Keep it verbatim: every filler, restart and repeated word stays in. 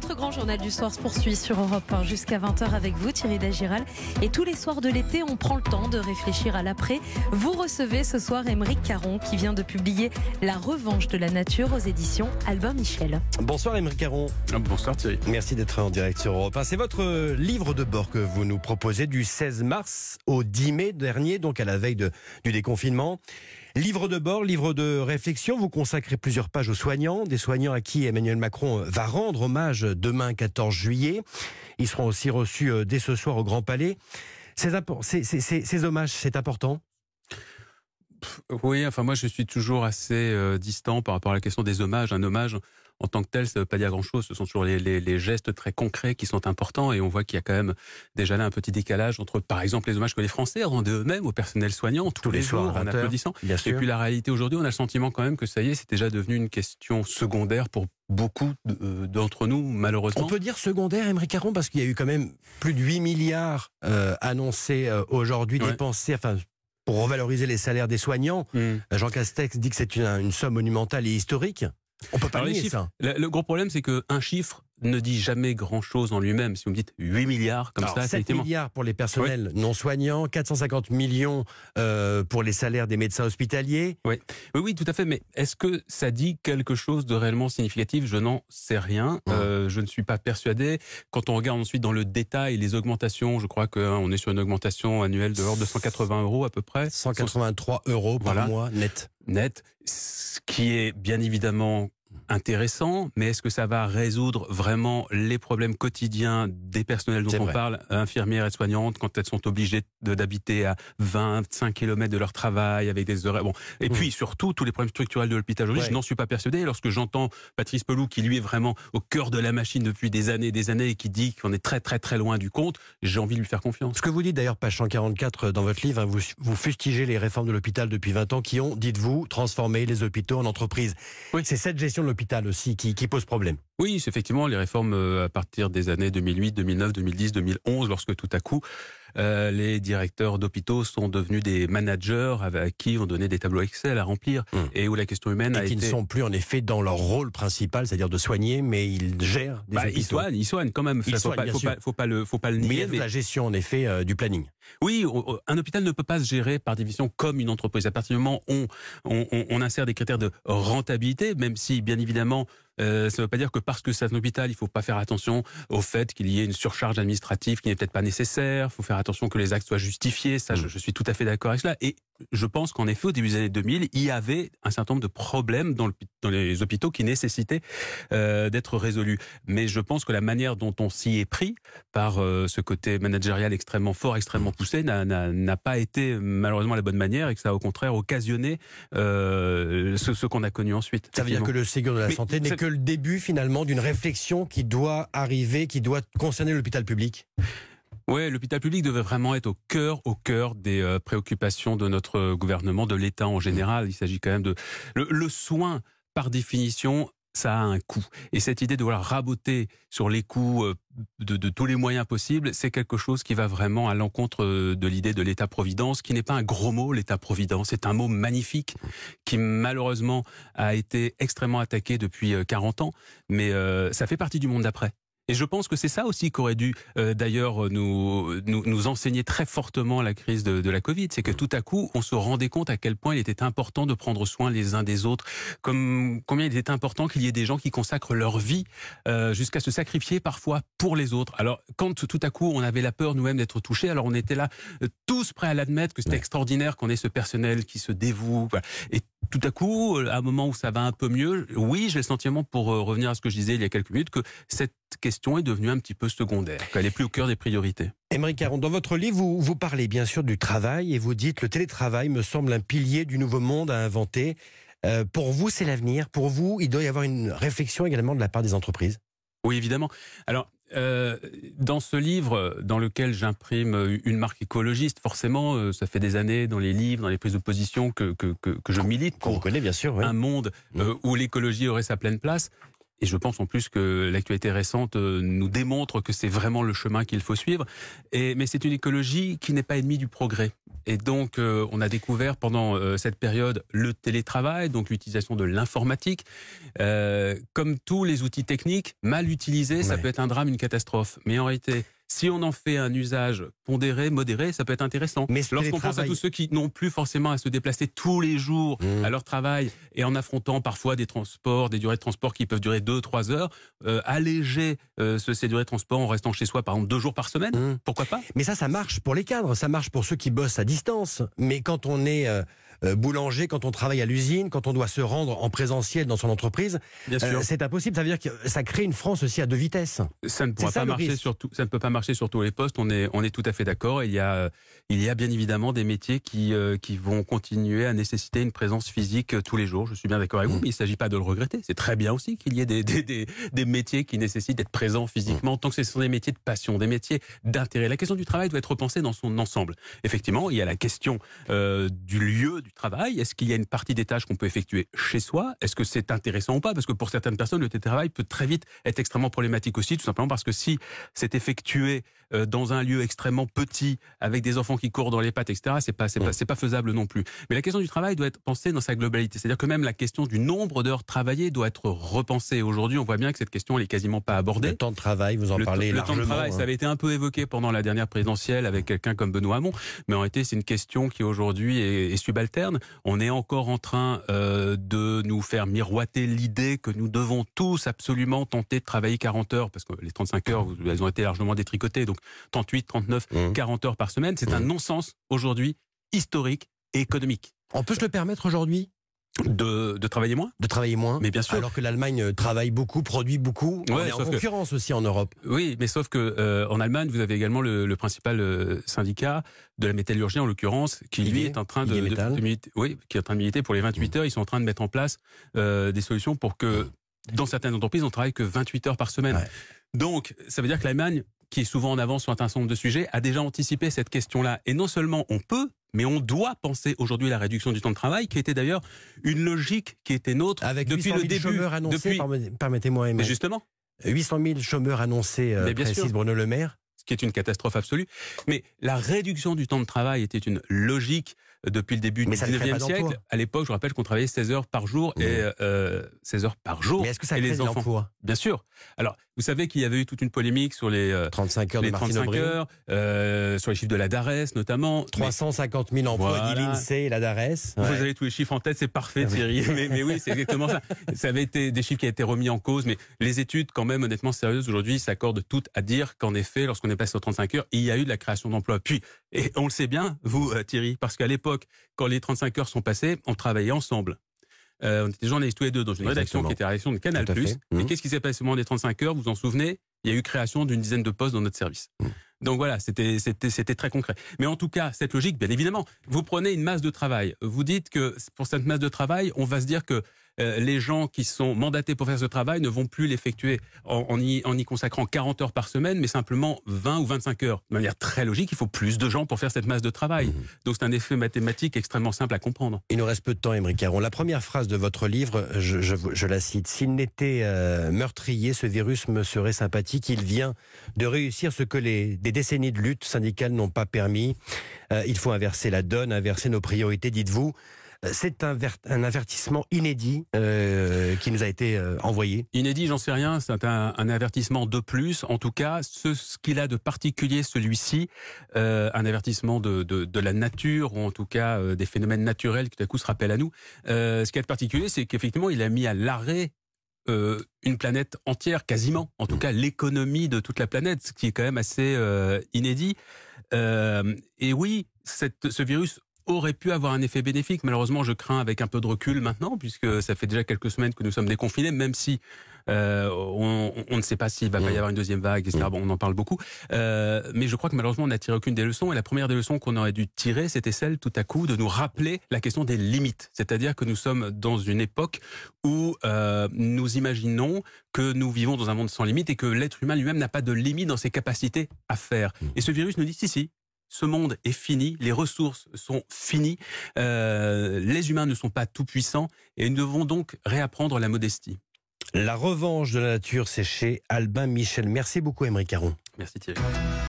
Votre grand journal du soir se poursuit sur Europe un jusqu'à vingt heures avec vous, Thierry Dagiral. Et tous les soirs de l'été, on prend le temps de réfléchir à l'après. Vous recevez ce soir Émeric Caron qui vient de publier La revanche de la nature aux éditions Albin Michel. Bonsoir Émeric Caron. Bonsoir Thierry. Merci d'être en direct sur Europe un. C'est votre livre de bord que vous nous proposez du seize mars au dix mai dernier, donc à la veille de, du déconfinement. Livre de bord, livre de réflexion, vous consacrez plusieurs pages aux soignants, des soignants à qui Emmanuel Macron va rendre hommage demain quatorze juillet. Ils seront aussi reçus dès ce soir au Grand Palais. Ces, ces, ces, ces hommages, c'est important ? Oui, enfin moi je suis toujours assez euh, distant par rapport à la question des hommages. Un hommage en tant que tel, ça ne veut pas dire grand-chose. Ce sont toujours les, les, les gestes très concrets qui sont importants et on voit qu'il y a quand même déjà là un petit décalage entre, par exemple, les hommages que les Français rendent eux-mêmes au personnel soignant tous, tous les, les jours en applaudissant. Et puis la réalité aujourd'hui, on a le sentiment quand même que ça y est, c'est déjà devenu une question secondaire pour beaucoup d'entre nous, malheureusement. On peut dire secondaire, Émeric Caron, parce qu'il y a eu quand même plus de huit milliards euh, annoncés euh, aujourd'hui, ouais. dépensés, enfin... pour revaloriser les salaires des soignants. Mmh. Jean Castex dit que c'est une, une somme monumentale et historique. On peut pas Alors nier les chiffres, ça. Le, le gros problème, c'est qu'un chiffre ne dit jamais grand-chose en lui-même. Si vous me dites huit milliards, comme Alors, ça, sept milliards pour les personnels oui. non soignants, quatre cent cinquante millions euh, pour les salaires des médecins hospitaliers. Oui. oui, oui, tout à fait. Mais est-ce que ça dit quelque chose de réellement significatif ? Je n'en sais rien. Mmh. Euh, je ne suis pas persuadé. Quand on regarde ensuite dans le détail les augmentations, je crois qu'on est sur une augmentation annuelle de l'ordre de cent quatre-vingts euros à peu près. cent quatre-vingt-trois euros par voilà. mois net. Net, ce qui est bien évidemment intéressant, mais est-ce que ça va résoudre vraiment les problèmes quotidiens des personnels dont on parle, infirmières et soignantes, quand elles sont obligées d'habiter à vingt-cinq kilomètres de leur travail, avec des horaires... Bon. Et mmh. puis surtout, tous les problèmes structurels de l'hôpital aujourd'hui, ouais. je n'en suis pas persuadé. Lorsque j'entends Patrice Pelloux, qui lui est vraiment au cœur de la machine depuis des années et des années, et qui dit qu'on est très très très loin du compte, j'ai envie de lui faire confiance. Ce que vous dites d'ailleurs, page cent quarante-quatre dans votre livre, hein, vous, vous fustigez les réformes de l'hôpital depuis vingt ans qui ont, dites-vous, transformé les hôpitaux en entreprises. Oui. C'est cette gestion de l'hôpital aussi qui, qui pose problème. Oui, c'est effectivement les réformes à partir des années deux mille huit, deux mille neuf, deux mille dix, deux mille onze, lorsque tout à coup euh, les directeurs d'hôpitaux sont devenus des managers avec qui on donnait des tableaux Excel à remplir mmh. et où la question humaine et a qui été... ne sont plus en effet dans leur rôle principal, c'est-à-dire de soigner, mais ils gèrent des bah, hôpitaux. Ils soignent, ils soignent quand même. Ils faut, soignent, pas, bien faut, sûr. pas, faut pas le, faut pas le nier. Mais il y a de mais... la gestion en effet euh, du planning. Oui, un hôpital ne peut pas se gérer par définition comme une entreprise. À partir du moment où on, on, on insère des critères de rentabilité, même si bien évidemment Euh, ça ne veut pas dire que parce que c'est un hôpital, il ne faut pas faire attention au fait qu'il y ait une surcharge administrative qui n'est peut-être pas nécessaire. Il faut faire attention que les actes soient justifiés. Ça, mmh. je, je suis tout à fait d'accord avec cela. Et je pense qu'en effet, au début des années deux mille, il y avait un certain nombre de problèmes dans, le, dans les hôpitaux qui nécessitaient euh, d'être résolus. Mais je pense que la manière dont on s'y est pris, par euh, ce côté managérial extrêmement fort, extrêmement poussé, n'a, n'a, n'a pas été malheureusement la bonne manière et que ça a au contraire occasionné euh, ce, ce qu'on a connu ensuite. Ça veut dire que le Ségur de la Mais santé n'est que le début finalement d'une réflexion qui doit arriver, qui doit concerner l'hôpital public. Oui, l'hôpital public devait vraiment être au cœur, au cœur des euh, préoccupations de notre gouvernement, de l'État en général. Il s'agit quand même de... Le, le soin, par définition, ça a un coût. Et cette idée de vouloir raboter sur les coûts euh, de, de tous les moyens possibles, c'est quelque chose qui va vraiment à l'encontre de l'idée de l'État-providence, qui n'est pas un gros mot, l'État-providence. C'est un mot magnifique qui, malheureusement, a été extrêmement attaqué depuis quarante ans. Mais euh, ça fait partie du monde d'après. Et je pense que c'est ça aussi qu'aurait dû euh, d'ailleurs nous, nous, nous enseigner très fortement la crise de, de la Covid. C'est que tout à coup, on se rendait compte à quel point il était important de prendre soin les uns des autres. Comme combien il était important qu'il y ait des gens qui consacrent leur vie euh, jusqu'à se sacrifier parfois pour les autres. Alors quand tout à coup on avait la peur nous-mêmes d'être touchés, alors on était là euh, tous prêts à l'admettre que c'était extraordinaire qu'on ait ce personnel qui se dévoue. Voilà. Et tout à coup, à un moment où ça va un peu mieux, oui, j'ai le sentiment, pour revenir à ce que je disais il y a quelques minutes, que cette question est devenue un petit peu secondaire, qu'elle n'est plus au cœur des priorités. Émeric Caron, dans votre livre, vous, vous parlez bien sûr du travail et vous dites « Le télétravail me semble un pilier du nouveau monde à inventer euh, ». Pour vous, c'est l'avenir. Pour vous, il doit y avoir une réflexion également de la part des entreprises. Oui, évidemment. Alors, euh, dans ce livre, dans lequel j'imprime une marque écologiste, forcément, euh, ça fait des années dans les livres, dans les prises de position que, que, que, que je milite pour qu'on connaît bien sûr, oui. un monde euh, où l'écologie aurait sa pleine place. Et je pense en plus que l'actualité récente nous démontre que c'est vraiment le chemin qu'il faut suivre. Et, mais c'est une écologie qui n'est pas ennemie du progrès. Et donc, euh, on a découvert pendant euh, cette période le télétravail, donc l'utilisation de l'informatique. Euh, comme tous les outils techniques, mal utilisés, ça Ouais. peut être un drame, une catastrophe. Mais en réalité, si on en fait un usage pondéré, modéré, ça peut être intéressant. Mais ce Lorsqu'on pense à télétravail- tous ceux qui n'ont plus forcément à se déplacer tous les jours Mmh. à leur travail et en affrontant parfois des transports, des durées de transport qui peuvent durer deux trois heures, euh, alléger euh, ce- ces durées de transport en restant chez soi, par exemple, deux jours par semaine, Mmh. pourquoi pas? Mais ça, ça marche pour les cadres, ça marche pour ceux qui bossent à distance. Mais quand on est euh, euh, boulanger, quand on travaille à l'usine, quand on doit se rendre en présentiel dans son entreprise, Bien euh, sûr. c'est impossible. Ça veut dire que ça crée une France aussi à deux vitesses. Ça ne pourra ça, pas le marcher risque. sur tout, ça ne peut pas marcher sur tous les postes. On est, on est tout à fait d'accord. Il y a, euh, il y a bien évidemment des métiers qui, euh, qui vont continuer à nécessiter une présence physique euh, tous les jours. Je suis bien d'accord avec vous, Mmh. mais il ne s'agit pas de le regretter. C'est très bien aussi qu'il y ait des, des, des, des métiers qui nécessitent d'être présents physiquement, tant que ce sont des métiers de passion, des métiers d'intérêt. La question du travail doit être repensée dans son ensemble. Effectivement, il y a la question euh, du lieu du travail. Est-ce qu'il y a une partie des tâches qu'on peut effectuer chez soi? Est-ce que c'est intéressant ou pas? Parce que pour certaines personnes, le télétravail peut très vite être extrêmement problématique aussi, tout simplement parce que si c'est effectué euh, dans un lieu extrêmement petit, avec des enfants qui courent dans les pattes, et cetera, c'est pas, c'est pas, c'est pas faisable non plus. Mais la question du travail doit être pensée dans sa globalité. C'est-à-dire que même la question du nombre d'heures travaillées doit être repensée. Aujourd'hui, on voit bien que cette question, elle est quasiment pas abordée. Le temps de travail, vous en Le, parlez le largement. temps de travail, hein. ça avait été un peu évoqué pendant la dernière présidentielle avec quelqu'un comme Benoît Hamon, mais en réalité, c'est une question qui aujourd'hui est, est subalterne. On est encore en train euh, de nous faire miroiter l'idée que nous devons tous absolument tenter de travailler quarante heures, parce que les trente-cinq heures, elles ont été largement détricotées, donc trente-huit, trente-neuf, Mmh. quarante heures par semaine, c'est un Mmh. non-sens aujourd'hui historique et économique. On peut se le permettre aujourd'hui De, de travailler moins? de travailler moins, Mais bien sûr. alors que l'Allemagne euh, travaille beaucoup, produit beaucoup. on Ouais, est en sauf que- concurrence aussi en Europe. Oui, mais sauf que euh, en Allemagne, vous avez également le, le principal euh, syndicat de la métallurgie, en l'occurrence, qui lui I G, est en train de, I G de- Metall. de militer, oui, qui est en train de militer pour les vingt-huit heures. Ils sont en train de mettre en place euh, des solutions pour que dans certaines entreprises, on travaille que vingt-huit heures par semaine. Ouais. Donc, ça veut dire que l'Allemagne, qui est souvent en avance sur un certain nombre de sujets, a déjà anticipé cette question-là. Et non seulement on peut, mais on doit penser aujourd'hui à la réduction du temps de travail, qui était d'ailleurs une logique qui était nôtre Avec depuis huit cent le mille début. chômeurs annoncés, depuis... permet- permettez-moi, Mais Aymeric. justement, huit cent mille chômeurs annoncés, euh, Mais bien précise sûr. Bruno Le Maire. ce qui est une catastrophe absolue. Mais la réduction du temps de travail était une logique depuis le début Mais du ça ne crée dix-neuvième pas siècle. d'emploi. À l'époque, je rappelle qu'on travaillait seize heures par jour Mmh. et euh, seize heures par jour. Mais est-ce que ça et crée les de enfants l'emploi? Bien sûr. Alors, vous savez qu'il y avait eu toute une polémique sur les, euh, trente-cinq heures les de Martine trente-cinq Aubry. heures, euh, sur les chiffres de la DARES notamment. trois cent cinquante mille emplois, Voilà. dit l'INSEE et la DARES. Vous Ouais. avez tous les chiffres en tête, c'est parfait Ah oui. Thierry. mais, mais oui, c'est exactement ça. Ça avait été des chiffres qui ont été remis en cause, mais les études, quand même, honnêtement sérieuses, aujourd'hui, s'accordent toutes à dire qu'en effet, lorsqu'on est passé aux trente-cinq heures, il y a eu de la création d'emplois. Puis, et on le sait bien, vous, euh, Thierry, parce qu'à l'époque, quand les trente-cinq heures sont passées, on travaillait ensemble. Euh, on était journalistes tous les deux dans une rédaction Exactement. qui était la rédaction de Canal+. Tout à fait. Et Mmh. qu'est-ce qui s'est passé au moment des trente-cinq heures? Vous vous en souvenez? Il y a eu création d'une dizaine de postes dans notre service. Mmh. Donc voilà, c'était c'était c'était très concret. Mais en tout cas, cette logique, bien évidemment, vous prenez une masse de travail. Vous dites que pour cette masse de travail, on va se dire que euh, les gens qui sont mandatés pour faire ce travail ne vont plus l'effectuer en, en, y, en y consacrant quarante heures par semaine, mais simplement vingt ou vingt-cinq heures. De manière très logique, il faut plus de gens pour faire cette masse de travail. Mmh. Donc c'est un effet mathématique extrêmement simple à comprendre. Il nous reste peu de temps, Aymeric Caron. La première phrase de votre livre, je, je, je la cite. S'il n'était euh, meurtrier, ce virus me serait sympathique. Il vient de réussir ce que les, des décennies de lutte syndicale n'ont pas permis. Euh, il faut inverser la donne, inverser nos priorités, dites-vous. C'est un, ver- un avertissement inédit euh, qui nous a été euh, envoyé. Inédit, j'en sais rien, c'est un, un avertissement de plus. En tout cas, ce, ce qu'il a de particulier, celui-ci, euh, un avertissement de, de, de la nature, ou en tout cas euh, des phénomènes naturels qui tout à coup se rappellent à nous. Euh, ce qui est de particulier, c'est qu'effectivement, il a mis à l'arrêt euh, une planète entière, quasiment, en tout cas l'économie de toute la planète, ce qui est quand même assez euh, inédit. Euh, et oui, cette, ce virus aurait pu avoir un effet bénéfique. Malheureusement, je crains avec un peu de recul maintenant, puisque ça fait déjà quelques semaines que nous sommes déconfinés, même si euh, on, on ne sait pas s'il va pas y avoir une deuxième vague, et cetera. Bon, on en parle beaucoup. Euh, mais je crois que malheureusement, on n'a tiré aucune des leçons. Et la première des leçons qu'on aurait dû tirer, c'était celle, tout à coup, de nous rappeler la question des limites. C'est-à-dire que nous sommes dans une époque où euh, nous imaginons que nous vivons dans un monde sans limite et que l'être humain lui-même n'a pas de limite dans ses capacités à faire. Et ce virus nous dit, si, si, ce monde est fini, les ressources sont finies, euh, les humains ne sont pas tout puissants et nous devons donc réapprendre la modestie. La revanche de la nature, c'est chez Albin Michel. Merci beaucoup, Aymeric Caron. Merci Thierry.